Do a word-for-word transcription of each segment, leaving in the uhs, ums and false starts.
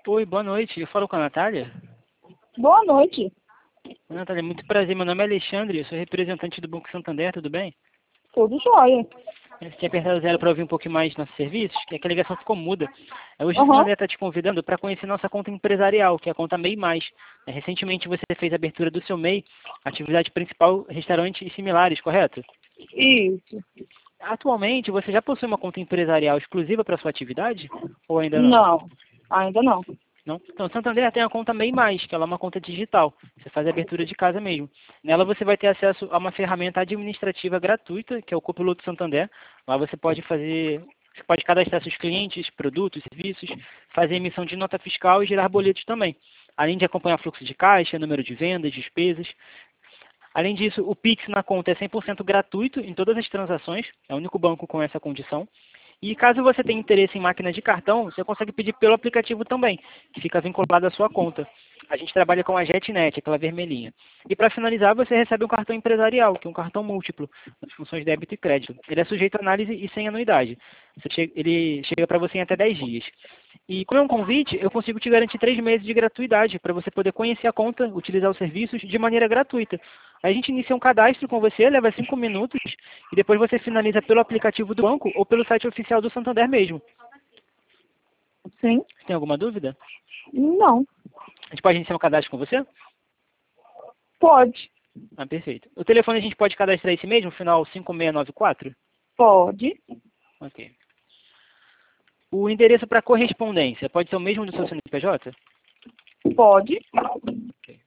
Oi, boa noite. Eu falo com a Natália. Boa noite. Natália, muito prazer. Meu nome é Alexandre, eu sou representante do Banco Santander, tudo bem? Tudo jóia. Você tinha apertado zero para ouvir um pouquinho mais nossos serviços, que é que a ligação ficou muda. Hoje o Uhum. Santander está te convidando para conhecer nossa conta empresarial, que é a conta MEI Mais. Recentemente você fez a abertura do seu MEI, atividade principal, restaurante e similares, correto? Isso. Atualmente, você já possui uma conta empresarial exclusiva para sua atividade? Ou ainda não? Não, ainda não. Não? Então, o Santander tem a conta MEI Mais, que ela é uma conta digital. Você faz a abertura de casa mesmo. Nela você vai ter acesso a uma ferramenta administrativa gratuita, que é o Copiloto Santander. Lá você pode fazer, você pode cadastrar seus clientes, produtos, serviços, fazer emissão de nota fiscal e gerar boletos também. Além de acompanhar fluxo de caixa, número de vendas, despesas. Além disso, o Pix na conta é cem por cento gratuito em todas as transações. É o único banco com essa condição. E caso você tenha interesse em máquinas de cartão, você consegue pedir pelo aplicativo também, que fica vinculado à sua conta. A gente trabalha com a JetNet, aquela vermelhinha. E para finalizar, você recebe um cartão empresarial, que é um cartão múltiplo, nas funções débito e crédito. Ele é sujeito a análise e sem anuidade. Você chega, ele chega para você em até dez dias. E como é um convite, eu consigo te garantir três meses de gratuidade, para você poder conhecer a conta, utilizar os serviços de maneira gratuita. A gente inicia um cadastro com você, leva cinco minutos, e depois você finaliza pelo aplicativo do banco ou pelo site oficial do Santander mesmo. Sim? Tem alguma dúvida? Não. A gente pode iniciar um cadastro com você? Pode. Ah, perfeito. O telefone a gente pode cadastrar esse mesmo, final cinco seis nove quatro? Pode. Ok. O endereço para correspondência pode ser o mesmo do seu C N P J? Pode. Ok.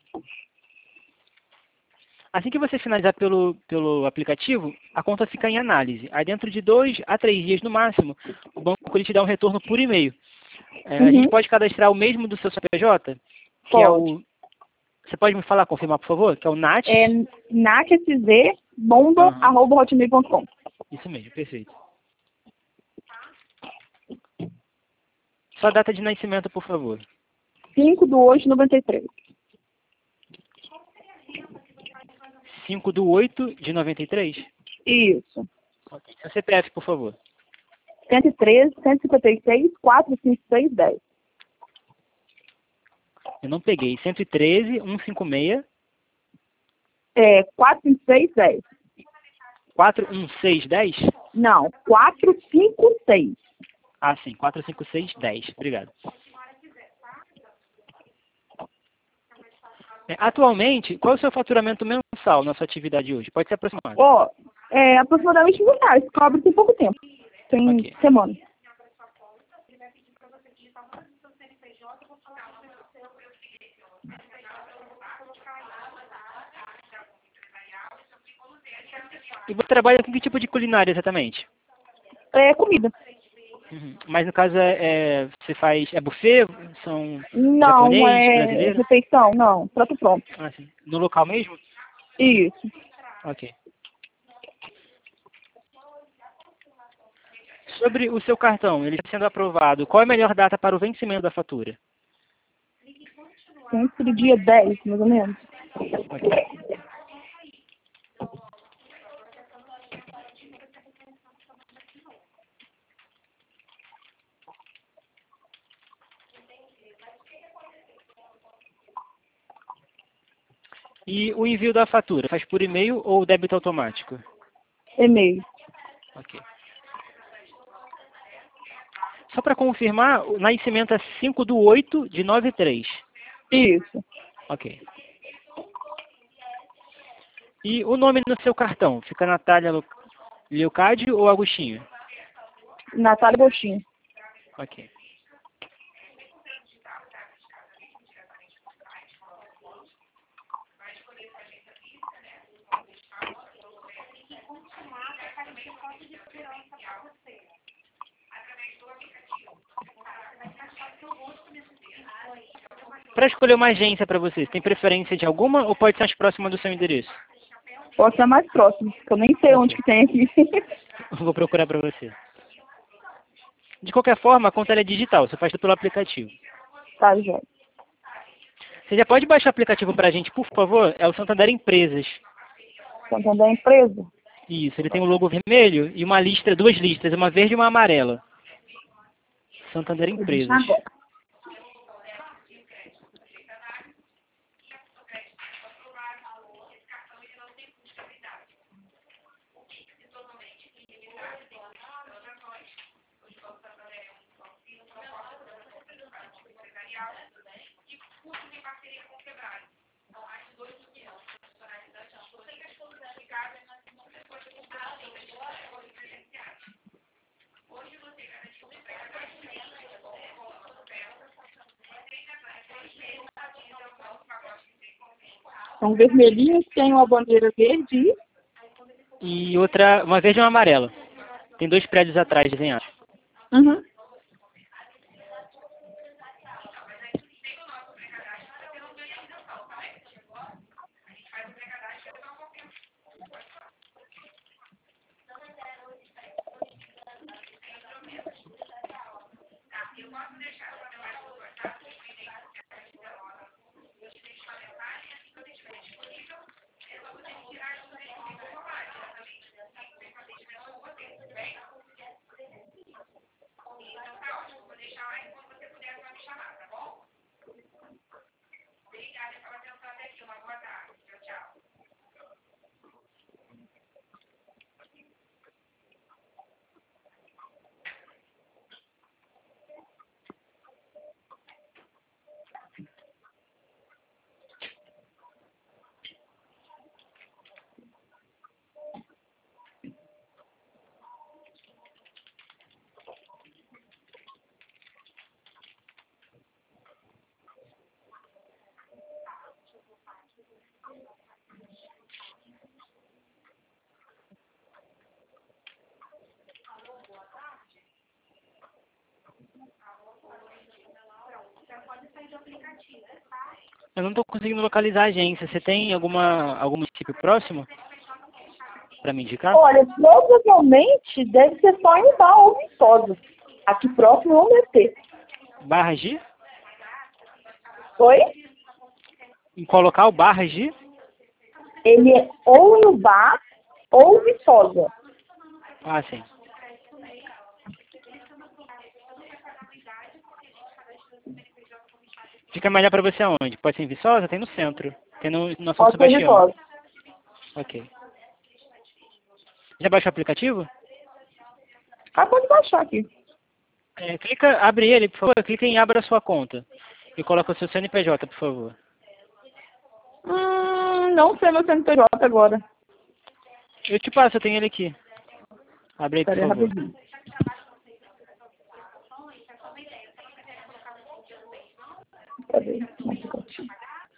Assim que você finalizar pelo, pelo aplicativo, a conta fica em análise. Aí dentro de dois a três dias no máximo, o banco ele te dá um retorno por e-mail. É, Uhum. A gente pode cadastrar o mesmo do seu C N P J? Que Pode. é o... Você pode me falar, confirmar, por favor? Que é o N A T? É naczbomba Aham. arroba hotmail ponto com. Isso mesmo, perfeito. Sua data de nascimento, por favor. cinco de oito de noventa e três. cinco de oito de noventa e três? Isso. Ok. Seu C P F, por favor. cento e treze, cento e cinquenta e seis, quatrocentos e cinquenta e seis, dez. Eu não peguei. cento e treze, cento e cinquenta e seis, É, quatrocentos e cinquenta e seis, dez. quatrocentos e dezesseis, dez? Não, quatrocentos e cinquenta e seis. Ah, sim. quatrocentos e cinquenta e seis, dez. Obrigado. É, atualmente, qual é o seu faturamento mensal na sua atividade hoje? Pode ser aproximado. Ó, é aproximadamente mil reais. Cobre tem pouco tempo. Tem Ok. semana. E você trabalha com que tipo de culinária exatamente? É comida. Uhum. Mas no caso, é, é, você faz... É buffet? São Não, japonês, é brasileiro? refeição, não. Prato pronto. Ah, sim. No local mesmo? Isso. Ok. Sobre o seu cartão, ele está sendo aprovado. Qual é a melhor data para o vencimento da fatura? Sempre do dia dez, mais ou menos. Ok. E o envio da fatura, faz por e-mail ou débito automático? E-mail. Ok. Só para confirmar, o nascimento é cinco de oito de noventa e três. Isso. Ok. E o nome no seu cartão? Fica Natália Lu- Leocádio ou Agostinho? Natália Bochinho. Ok. Para escolher uma agência para vocês, tem preferência de alguma ou pode ser mais próxima do seu endereço? Pode ser mais próximo, que eu nem sei onde que tem aqui. Vou procurar para você. De qualquer forma, a conta ela é digital, você faz tudo pelo aplicativo. Tá, Jóia. Você já pode baixar o aplicativo para a gente, por favor? É o Santander Empresas. Santander Empresa? Isso, ele tem um logo vermelho e uma lista, duas listas, uma verde e uma amarela. Santander Vou deixar Empresas. agora. Um vermelhinho que tem uma bandeira verde. E outra, uma verde e uma amarela. Tem dois prédios atrás desenhados. Uhum. Eu não estou conseguindo localizar a agência. Você tem alguma, algum município próximo para me indicar? Olha, provavelmente deve ser só em Bar ou Viçosa. Aqui próximo não deve ter. Barras de? Oi? Em qual local? Barras de? Ele é ou no Bar ou Viçosa. Ah, sim. Fica melhor para você aonde? Pode ser em Viçosa? Tem no centro. Tem no, na São Pode ser Sebastião. Viçosa. Ok. Já baixou o aplicativo? Ah, pode baixar aqui. É, clica, abre ele, por favor. Clica em abra sua conta. E coloca o seu C N P J, por favor. Hum, não sei meu C N P J agora. Eu te passo, eu tenho ele aqui. Abre aí, por Espera aí favor. rapidinho. Cadê? Não sei contigo.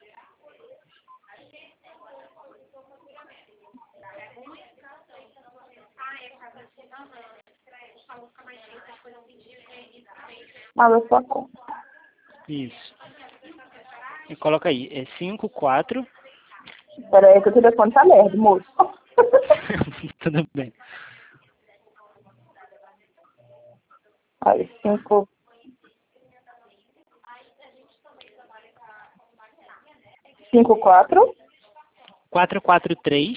Abra sua conta. Isso. E coloca aí. É cinco quatro. Espera aí que o telefone tá lerdo, moço. Tudo bem. Aí, cinco. Cinco, quatro. quatro quatro três.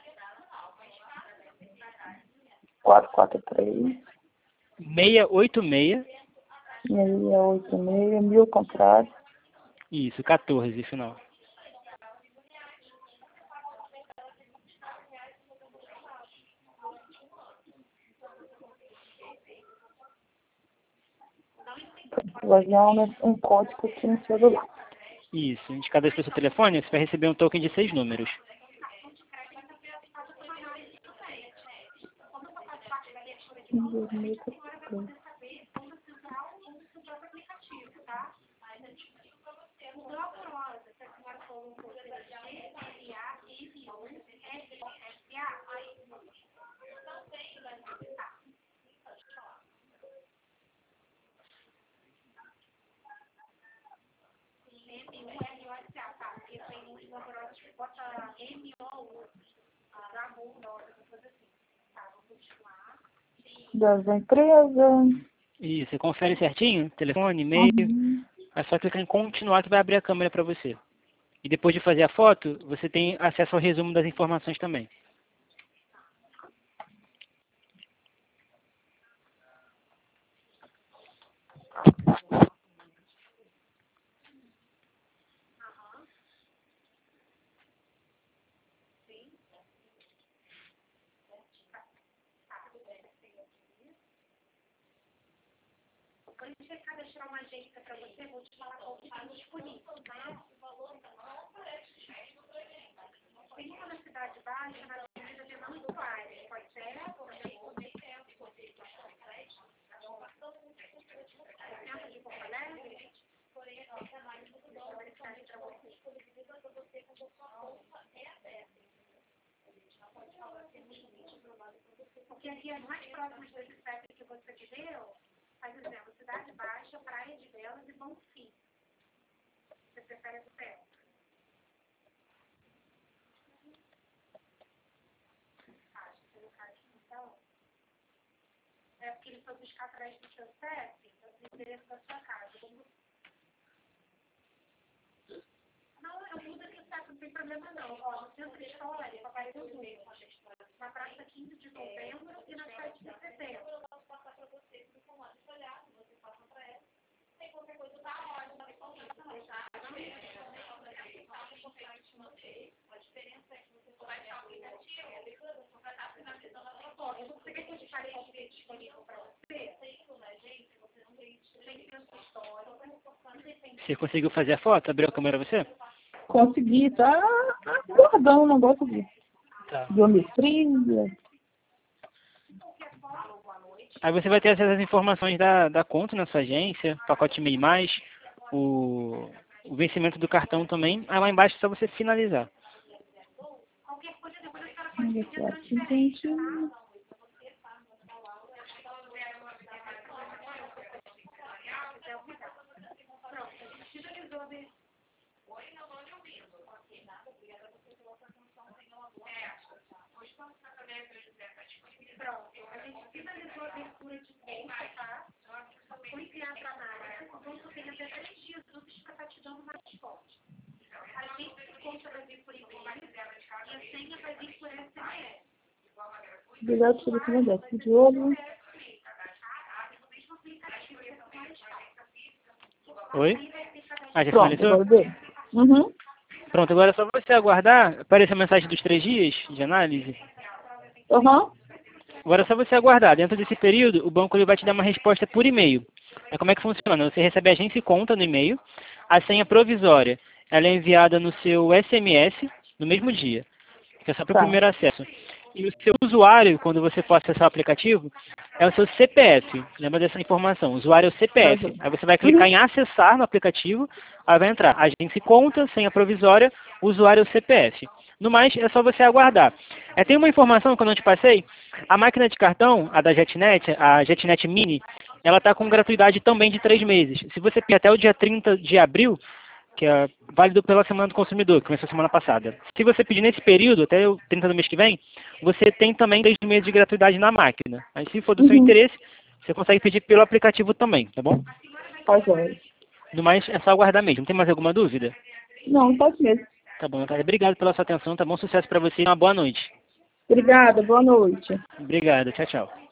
Quatro, quatro, três. seis oito seis. Meia, oito, meia, mil contrário. Isso, quatorze, final. Vai ganhar um, um código aqui no celular. Isso. A gente cadastra o seu telefone, você vai receber um token de seis números. dois mil e quatorze. Das empresas. Isso. Você confere certinho? Telefone, e-mail. Uhum. É só clicar em continuar que vai abrir a câmera para você. E depois de fazer a foto, você tem acesso ao resumo das informações também. Porque aqui as mais próximas desse C E P que você te deu, faz exemplo, Cidade Baixa, Praia de Belas e Bonfim. Você prefere do perto? Acho que no caso, então, é porque ele foi buscar atrás do seu C E P, do endereço da sua casa. Não, eu mudo aqui o C E P, não tem problema não. Ó, no centro histórico, Papai do Sul, na praça quinze de novembro e na sete de setembro. Eu posso passar para vocês, vocês vão olhar, vocês passam para ela. Tem qualquer coisa, tá ótimo, tá bom, tá? A diferença é que você só vai ter o aplicativo, você vai estar finalizando a proposta. Você quer que eu te fale o que é disponível para você? Tem na gente, você não tem centro histórico. Você conseguiu fazer a foto? Abriu a câmera você? Consegui, tá guardando um negócio de Tá. biometria. Aí você vai ter acesso às informações da, da conta na sua agência, pacote e-mail mais, o, o vencimento do cartão também. Aí lá embaixo é só você finalizar. Aqui, gente. Pronto, a gente finalizou a abertura de conta, tá? Foi criar trabalho, então você tem até três dias úteis para estar te dando uma resposta. A gente se conta vai vir por e-mail e a senha vai vir por S M S. Obrigado por recomendar. De olho. Oi? Ah, já Pronto, finalizou? agora deu. Uhum. Pronto, agora é só você aguardar. Apareceu a mensagem dos três dias de análise. Uhum. Agora é só você aguardar. Dentro desse período, o banco ele vai te dar uma resposta por e-mail. É como é que funciona? Você recebe a agência e conta no e-mail. A senha provisória ela é enviada no seu S M S no mesmo dia. Fica só para o Tá. primeiro acesso. E o seu usuário, quando você for acessar o aplicativo, é o seu C P F. Lembra dessa informação? O usuário é o C P F. Uhum. Aí você vai clicar em acessar no aplicativo, aí vai entrar agência e conta, senha provisória, usuário é o C P F. No mais, é só você aguardar. É, tem uma informação que eu não te passei. A máquina de cartão, a da JetNet, a JetNet Mini, ela está com gratuidade também de três meses. Se você pedir até o dia trinta de abril, que é válido pela Semana do Consumidor, que começou semana passada. Se você pedir nesse período, até o trinta do mês que vem, você tem também três meses de gratuidade na máquina. Aí se for do seu Uhum. interesse, você consegue pedir pelo aplicativo também, tá bom? Tá jóia. No mais, é só aguardar mesmo. Tem mais alguma dúvida? Não, pode mesmo. Tá bom, Natália. Obrigado pela sua atenção, tá bom? Sucesso para você e uma boa noite. Obrigada, boa noite. Obrigado. Tchau, tchau.